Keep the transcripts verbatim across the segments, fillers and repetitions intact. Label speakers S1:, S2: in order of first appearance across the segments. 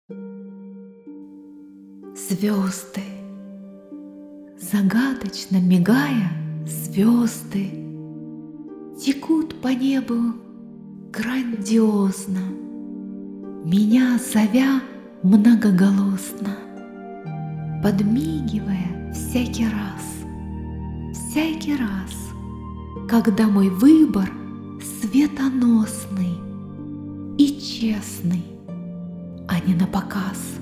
S1: Звезды, загадочно мигая, звезды текут по небу грандиозно, меня зовя многоголосно, подмигивая всякий раз, всякий раз, когда мой выбор светоносный и честный, а не напоказ.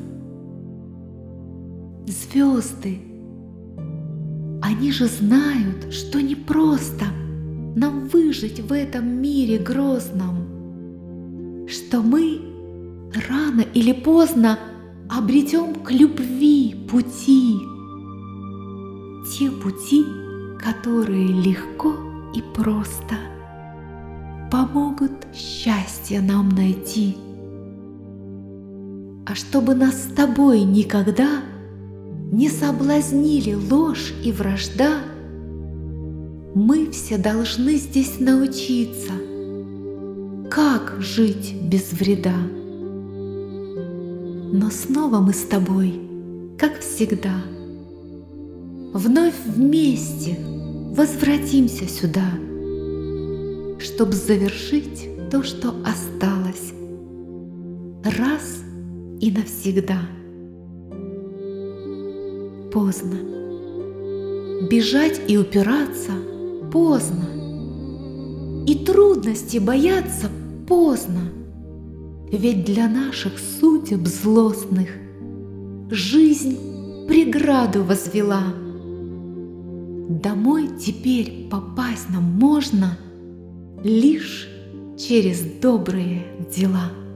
S1: Звезды, они же знают, что непросто нам выжить в этом мире грозном, что мы рано или поздно обретем к любви пути, те пути, которые легко и просто помогут счастье нам найти. А чтобы нас с тобой никогда не соблазнили ложь и вражда, мы все должны здесь научиться, как жить без вреда. Но снова мы с тобой, как всегда, вновь вместе возвратимся сюда, чтоб завершить то, что осталось, раз и навсегда. Поздно. Бежать и упираться поздно. И трудности бояться поздно. Ведь для наших судеб злостных жизнь преграду возвела. Домой теперь попасть нам можно лишь через добрые дела.